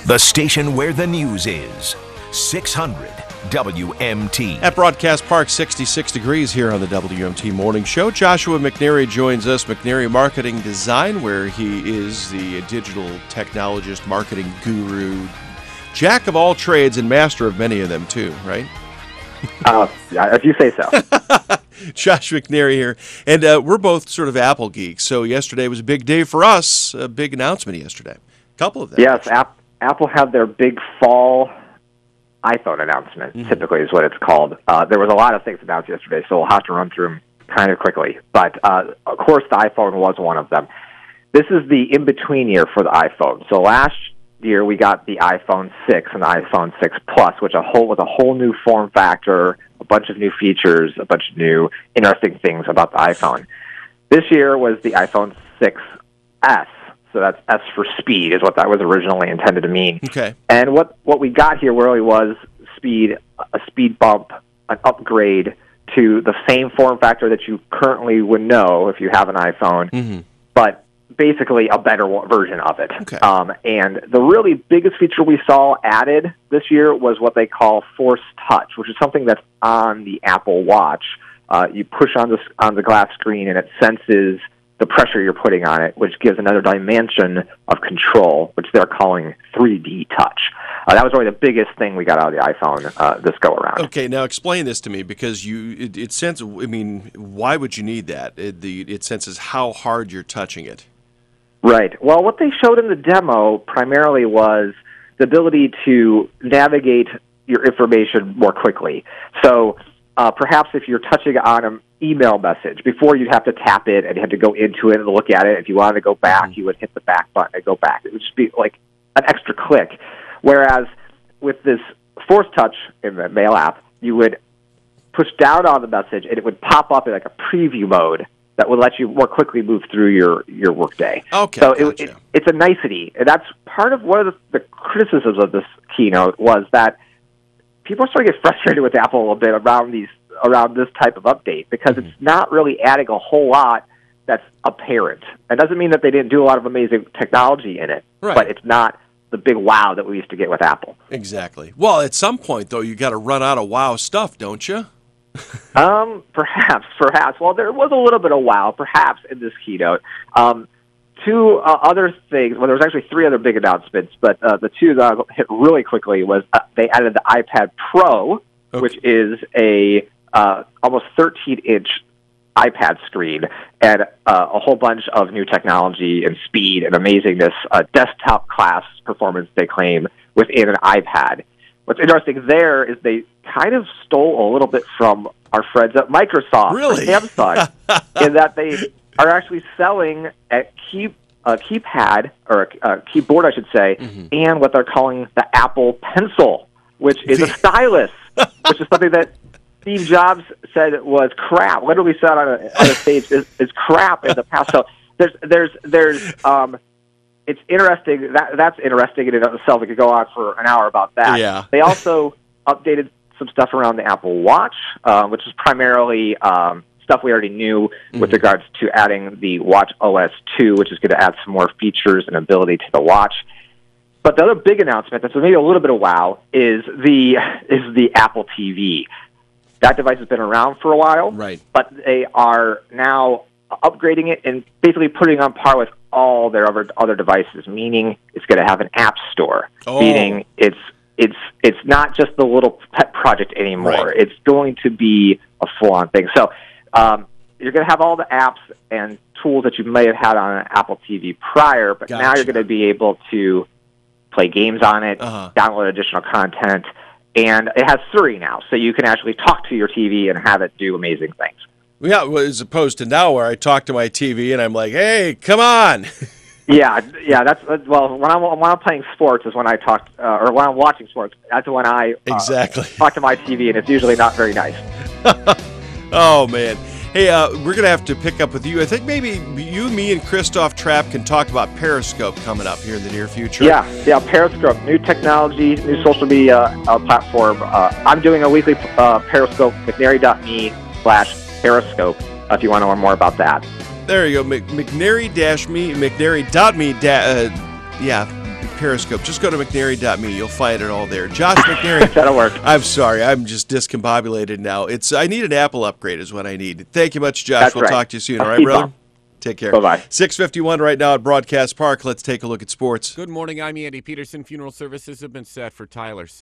The station where the news is. 600 WMT. At Broadcast Park, 66 degrees here on the WMT Morning Show. Joshua McNary joins us, McNary Marketing Design, where he is the digital technologist, marketing guru, jack of all trades and master of many of them too, right? If you say so. Josh McNary here. And we're both sort of Apple geeks, so yesterday was a big day for us, a big announcement yesterday. A couple of them. Yes, Apple had their big fall iPhone announcement, typically is what it's called. There was a lot of things announced yesterday, so we'll have to run through them kind of quickly. But, of course, the iPhone was one of them. This is the in-between year for the iPhone. So last year we got the iPhone 6 and the iPhone 6 Plus, with a whole new form factor, a bunch of new features, a bunch of new interesting things about the iPhone. This year was the iPhone 6S. So that's S for speed, is what that was originally intended to mean. Okay. And what we got here really was a speed bump, an upgrade to the same form factor that you currently would know if you have an iPhone, but basically a better version of it. Okay. And the really biggest feature we saw added this year was what they call Force Touch, which is something that's on the Apple Watch. You push on the glass screen, and it senses the pressure you're putting on it, which gives another dimension of control, which they're calling 3D touch. That was really the biggest thing we got out of the iPhone this go-around. Okay, now explain this to me, because it senses, I mean, why would you need that? It senses how hard you're touching it. Right. Well, what they showed in the demo primarily was the ability to navigate your information more quickly. So perhaps if you're touching on an email message, before you'd have to tap it and you had to go into it and look at it. If you wanted to go back, you would hit the back button and go back. It would just be like an extra click. Whereas with this Force Touch in the Mail app, you would push down on the message and it would pop up in like a preview mode that would let you more quickly move through your workday. Okay, so gotcha. It's a nicety. And that's part of one of the criticisms of this keynote, was that people are starting to get frustrated with Apple a little bit around this type of update, because it's not really adding a whole lot that's apparent. It doesn't mean that they didn't do a lot of amazing technology in it, right, but it's not the big wow that we used to get with Apple. Exactly. Well, at some point, though, you got to run out of wow stuff, don't you? Perhaps. Well, there was a little bit of wow, perhaps, in this keynote. Two other things. Well, there was actually three other big announcements, but the two that I'll hit really quickly was they added the iPad Pro, which is a almost 13-inch iPad screen, and a whole bunch of new technology and speed and amazingness, desktop class performance, they claim, within an iPad. What's interesting there is they kind of stole a little bit from our friends at Microsoft, really? or Samsung, in that they are actually selling a keypad, or a keyboard, I should say, and what they're calling the Apple Pencil, which is a stylus, which is something that Steve Jobs said was crap. Literally said on a stage is crap in the past. So there's it's interesting. That's interesting in and of itself. We could go on for an hour about that. Yeah. They also updated some stuff around the Apple Watch, which is primarily stuff we already knew with regards to adding the Watch OS 2, which is going to add some more features and ability to the watch. But the other big announcement that's maybe a little bit of wow is the Apple TV. That device has been around for a while, right, but they are now upgrading it and basically putting it on par with all their other devices, meaning it's going to have an app store, meaning it's not just the little pet project anymore. Right. It's going to be a full-on thing. So you're going to have all the apps and tools that you may have had on an Apple TV prior, but now you're going to be able to play games on it, download additional content, and it has Siri now, so you can actually talk to your TV and have it do amazing things. Yeah, well, as opposed to now where I talk to my TV and I'm like, hey, come on. Yeah. That's well. When I'm playing sports is when I talk, or when I'm watching sports. That's when I talk to my TV, and it's usually not very nice. Oh man, hey, we're gonna have to pick up with you. I think maybe you, me, and Christoph Trapp can talk about Periscope coming up here in the near future. Yeah. Periscope, new technology, new social media platform. I'm doing a weekly Periscope, McNary.me/Periscope. If you want to learn more about that. There you go, McNary.me, Periscope. Just go to McNary.me. You'll find it all there. Josh McNary. That'll work. I'm sorry. I'm just discombobulated now. I need an Apple upgrade is what I need. Thank you much, Josh. That's We'll right. talk to you soon. I'll All right, keep brother? on. Take care. Bye-bye. 6:51 right now at Broadcast Park. Let's take a look at sports. Good morning. I'm Andy Peterson. Funeral services have been set for Tyler